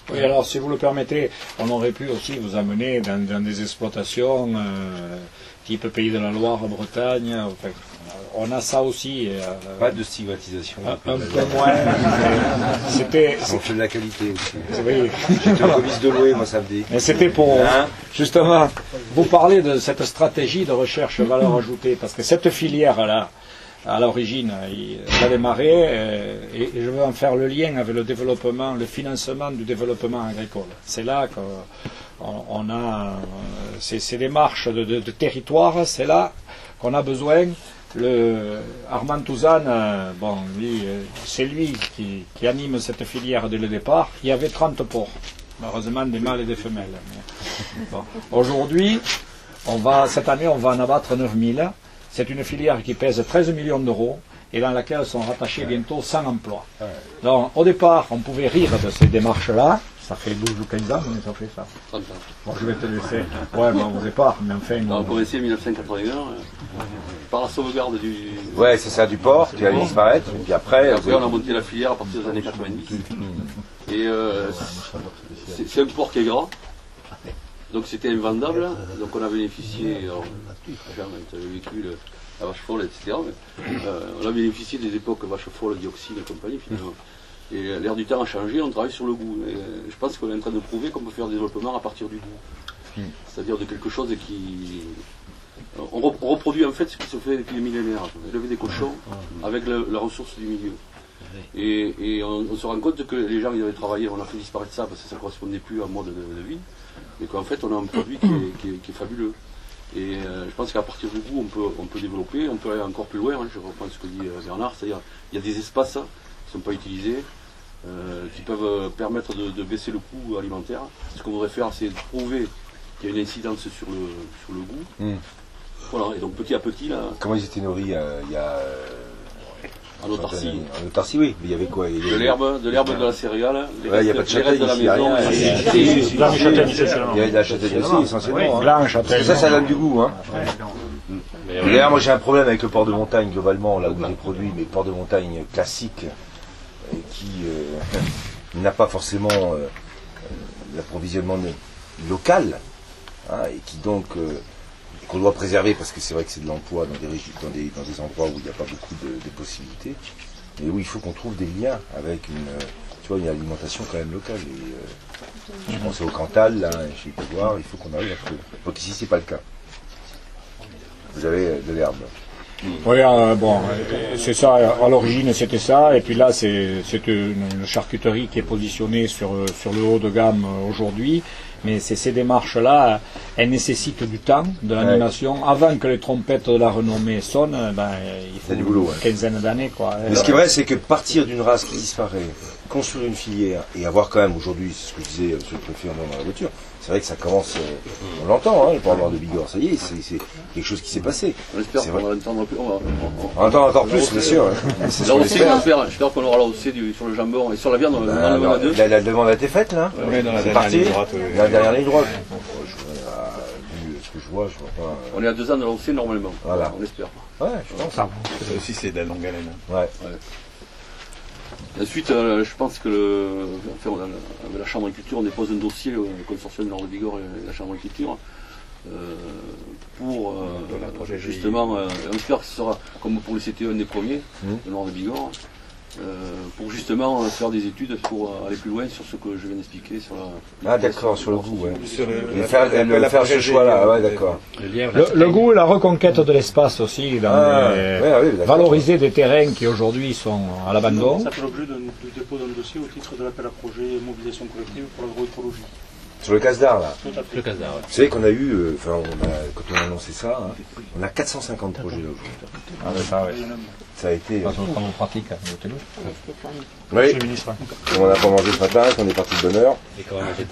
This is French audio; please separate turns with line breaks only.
Oui, alors si vous le permettez, on aurait pu aussi vous amener dans des exploitations type Pays de la Loire, Bretagne. Enfin, on a ça aussi.
Pas de stigmatisation.
Un peu moins. C'était.
On fait de la qualité aussi.
Oui.
J'étais au comice de Loué, moi ça me dit.
Mais c'était pour justement vous parler de cette stratégie de recherche valeur ajoutée, parce que cette filière-là, à l'origine, elle a démarré, et je veux en faire le lien avec le développement, le financement du développement agricole. C'est là qu'on a ces démarches de territoire, c'est là qu'on a besoin. Armand Touzane, bon, lui, c'est lui qui anime cette filière dès le départ. Il y avait 30 porcs, malheureusement des mâles et des femelles. Bon. Aujourd'hui, cette année, on va en abattre 9000. C'est une filière qui pèse 13 millions d'euros et dans laquelle sont rattachés bientôt 100 emplois. Donc, au départ, on pouvait rire de ces démarches-là. Ça fait 12 ou 15 ans que ça fait ça.
30 ans.
Bon, je vais te laisser. Ouais, bon, au départ, mais enfin...
On a commencé en 1981 par la sauvegarde du...
Ouais, c'est ça, du port qui allait disparaître. Et puis après,
on a monté la filière à partir des années 90. Et c'est un port qui est gras. Donc c'était invendable. Donc on a bénéficié, le véhicule, la vache folle, etc. On a bénéficié des époques vache folle, dioxyde et compagnie finalement. Et l'air du temps a changé, on travaille sur le goût. Et je pense qu'on est en train de prouver qu'on peut faire des développements à partir du goût. C'est-à-dire de quelque chose qui... On reproduit en fait ce qui se fait depuis les millénaires. Élever des cochons avec la ressource du milieu. Et on se rend compte que les gens qui avaient travaillé, on a fait disparaître ça parce que ça ne correspondait plus à un mode de vie. Et qu'en fait on a un produit qui est fabuleux. Et je pense qu'à partir du goût on peut développer, on peut aller encore plus loin. Je reprends ce que dit Bernard, c'est-à-dire il y a des espaces qui ne sont pas utilisés, qui peuvent permettre de baisser le coût alimentaire. Ce qu'on voudrait faire, c'est de prouver qu'il y a une incidence sur le goût. Voilà, et donc petit à petit là.
Comment ils étaient nourris il y a...
En autarcie.
En autarcie, oui. Mais il y avait quoi?
De l'herbe, de la céréale,
il n'y a pas de châtaigne
de la
ici, il y a
maison.
rien.
Il y
a de la châtaigne aussi, essentiellement.
Blanche,
Parce que ça donne du goût. Hein. D'ailleurs, moi j'ai un problème avec le porc de montagne, globalement, là où il est produit, mais porc de montagne classique, qui n'a pas forcément l'approvisionnement local, hein, et qui donc... qu'on doit préserver parce que c'est vrai que c'est de l'emploi dans des endroits où il n'y a pas beaucoup de possibilités, et où il faut qu'on trouve des liens avec une alimentation quand même locale. Et, je pensais au Cantal, là, chez Pouvoir, il faut qu'on arrive à trouver. Donc ici c'est pas le cas. Vous avez de l'herbe.
Oui, bon, c'est ça, à l'origine c'était ça, et puis là c'est une charcuterie qui est positionnée sur le haut de gamme aujourd'hui, mais ces démarches-là, elles nécessitent du temps, de l'animation. Avant que les trompettes de la renommée sonnent, il faut
du boulot,
une quinzaine d'années, quoi.
Mais ce qui est vrai, c'est que partir d'une race qui disparaît, construire une filière, et avoir quand même aujourd'hui, c'est ce que je disais sur le préfet en dans la voiture, c'est vrai que ça commence, on l'entend, hein, le port de Bigorre, ça y est, c'est quelque chose qui s'est passé.
On espère qu'on va entendre plus.
On entend encore plus, bien sûr. C'est ce qu'on espère.
J'espère qu'on aura la haussée sur le jambon et sur la viande.
La demande a été faite, là.
Oui, dans la
c'est
dernière
parti.
ligne droite.
La dernière ligne droite. Ce que je vois pas.
On est à 2 ans de la haussée normalement.
Voilà.
On espère.
Ouais, je pense.
Ça aussi, c'est de la longue haleine.
Ouais.
Ensuite, je pense que avec la Chambre d'agriculture, on dépose un dossier, le consortium de Nord de Bigorre et la Chambre d'agriculture, pour justement, on espère que ce sera comme pour le CTE un des premiers, le Nord de Bigorre, pour justement faire des études pour aller plus loin sur ce que je viens d'expliquer sur la.
Ah d'accord, sur le goût, ouais.
Sur
faire ce choix-là, ouais, d'accord.
Le goût et la reconquête de l'espace aussi, valoriser des terrains qui aujourd'hui sont à l'abandon.
Ça fait l'objet du dépôt d'un dossier au titre de l'appel à projet mobilisation collective pour l'agroécologie.
Sur le Casdar, là.
Tout à fait.
Le Casdar, ouais.
Vous savez qu'on a eu, quand on a annoncé ça, hein, on a 450 projets là aujourd'hui.
Ah, ça, oui.
Ça a été.
En pratique,
oui. On n'a pas mangé ce matin, qu'on est parti de bonne heure.